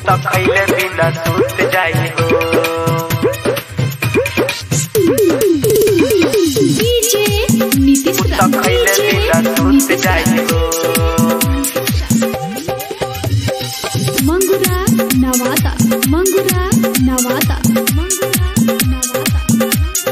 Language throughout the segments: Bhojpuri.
त खैले बिना सुत जाई हो। डीजे नीतीश त खैले बिना सुत जाई हो। मंगुरा नवादा मंगुरा नवादा मंगुरा नवादा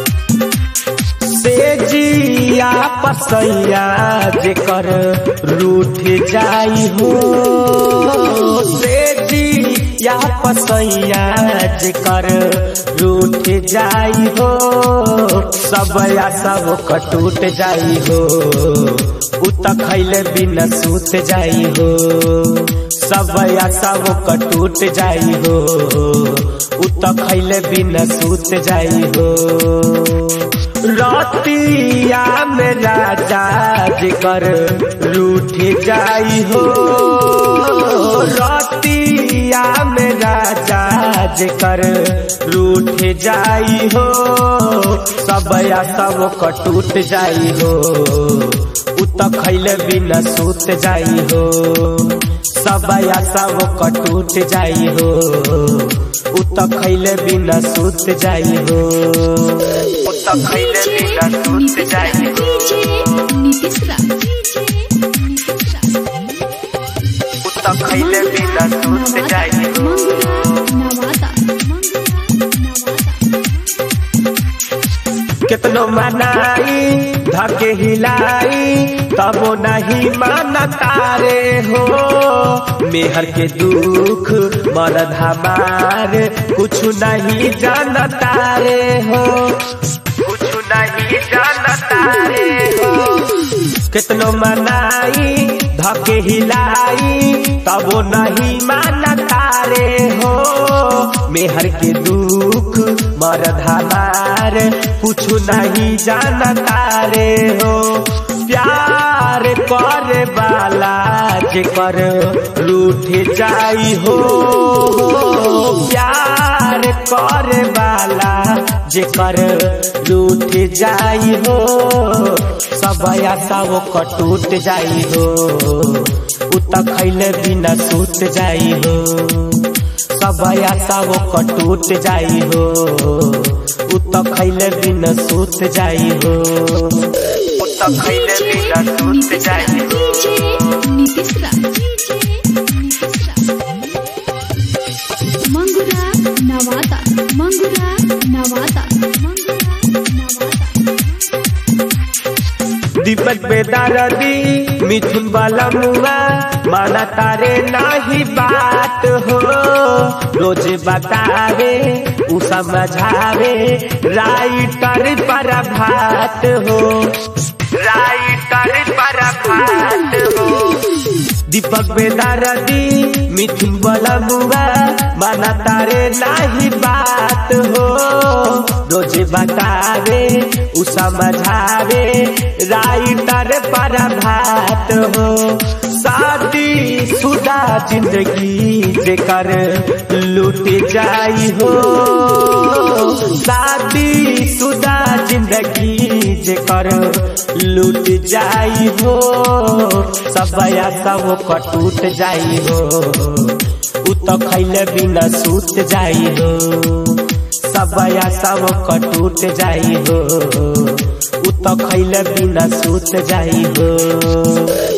से जिया पसैया जेकर रूठ जाई हो। से जिया पसैया जेकर रूठ जाई हो। सब या सब कटूट जाई हो। उत खैले बिना सूत जाई हो। सब या सब कटूट जाई हो। उत खैले बिना सूत जाई हो। रतिया में राजा जेकर रूठ जाई हो। रतिया में राजा जेकर रूठ जाई हो। सब या सब कटूट जाई हो। उत खैले बिना सूत जाई हो। सब या सब कटूट जाई हो। उत खैले बिना सूत जाई हो। उत खैले बिना सूत जाई हो। नीतीश उत खैले बिना सूत जाई हो। नवादा कितनो मनाई धके हिलाई तबो नहीं मानता रे हो। मेहर के दुख मर्द हमार कुछ नहीं जानता रे हो। कुछ नहीं जानता रे हो। कितनो मनाई धके हिलाई तबो नहीं मानता रे हो। मेहर के दुख मर्द हमार कुछ नहीं जानता रे हो। प्यार करे वाला जेकर रूठ जाई हो। प्यार करे वाला जेकर रूठ जाई हो। सब या सब कटूट जाई हो। उत खैले बिना सूत जाई हो। सब या सब कटूट जाई हो। उत खैले बिना सूत जाई हो। उत खैले बिना सूत जाई हो। नीतीश मंगुरा नवादा मंगुरा नवादा मंगुरा नवादा दीपक बेदारदी मिथुन वाला मुआ माना तारे नाही बात हो। रोज बतावे उ समझावे राइटर पर भात हो। राइटर पर भात हो। दीपक बेदारदी मिथुन वाला मुआ माना तारे नाही बात हो। रोज बतावे उ समझावे राइटर पर भात हो। शादी शुदा जिंदगी जेकर लूट जाई हो। शादी शुदा जिंदगी जेकर लूट जाई हो। सब या सब कटूट जाई हो। उत खैले बिना सूत जाई हो। सब या सब कटूट जाई हो। उत खैले बिना सूत जाई हो।